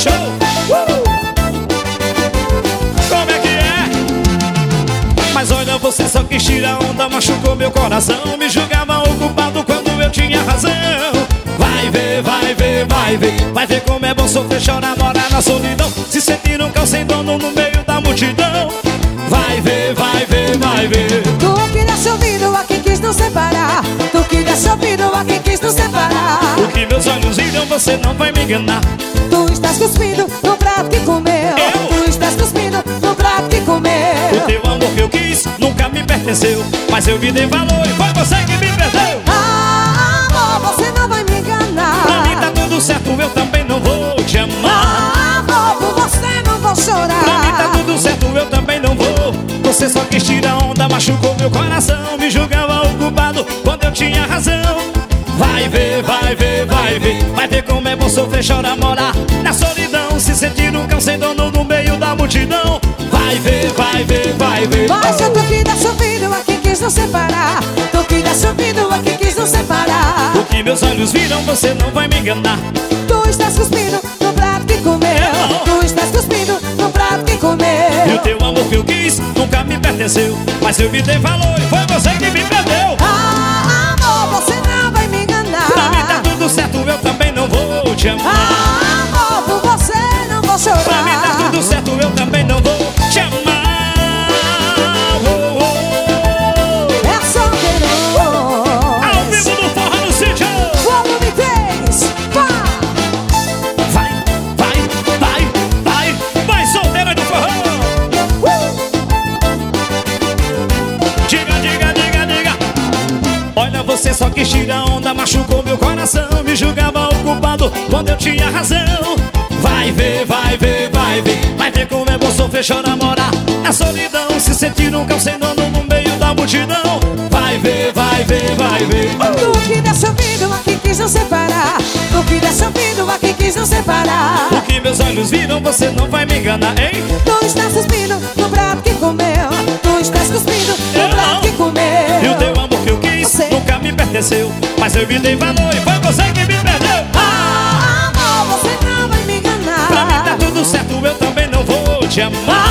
Show! Como é que é? Mas olha, você só quis tirar onda, machucou meu coração. Me julgava o culpado quando eu tinha razão. Vai ver, vai ver, vai ver. Vai ver como é bom sofrer, chorar, morar na solidão. Se sentir um cão sem dono no meio da multidão. Vai ver, vai ver, vai ver. Tu que desse ouvido a quem quis nos separar. Tu que desse ouvido a quem quis nos separar. O que meus olhos viram, você não vai me enganar. Tu estás cuspindo no prato que comeu. Tu estás cuspindo no prato que comeu. O teu amor que eu quis nunca me pertenceu, mas eu me dei valor e foi você que me perdeu. Ah, amor, você não vai me enganar. Pra mim tá tudo certo, eu também não vou te amar. Ah, amor, por você não vou chorar. Pra mim tá tudo certo, eu também não vou. Você só quis tirar onda, machucou meu coração. Me julgava o culpado quando eu tinha razão. Vai ver, vai ver, vai ver. Vai ver como é bom sofrer, chorar, morar na solidão. Se sentir um cão sem dono no meio da multidão. Vai ver, vai ver, vai ver. Mas eu tô que desse ouvido a quem quis nos separar. Tô que desse ouvido a quem quis nos separar. O que meus olhos viram, você não vai me enganar. Tu estás cuspindo no prato que comeu. Tu estás cuspindo no prato que comeu. E o teu amor que eu quis nunca me pertenceu, mas eu me dei valor e foi você que me perdeu. Ah, amor, você não vai me enganar. Pra mim tá tudo certo, eu também não vou te amar. Ah, amor, por você não vou chorar. Pra mim tá tudo certo, eu também não vou te amar. É só querer. Ao vivo no Forró no Sítio. Volume 3, Vai, vai, vai, vai, vai, solteira do forró. Diga, diga, diga, diga. Olha, você só quis tirar onda, machucou meu coração. Me julgava o culpado quando eu tinha razão. Vai ver, vai ver, vai ver. Vai ver como é bom sofrer, chorar, morar na solidão. Se sentir um cão sem dono no meio da multidão. Vai ver, vai ver, vai ver. Tu que desse ouvido a quem quis nos separar. Tu que desse ouvido a quem quis nos separar. O que meus olhos viram, você não vai me enganar, hein? Tu estás cuspindo no prato que comeu. Tu estás cuspindo no prato que comeu. E o teu amor que eu quis nunca me pertenceu, mas eu me dei valor e foi você que me perdeu. Ah, amor, você não vai me enganar. Pra mim tá tudo certo, eu também não vou te amar.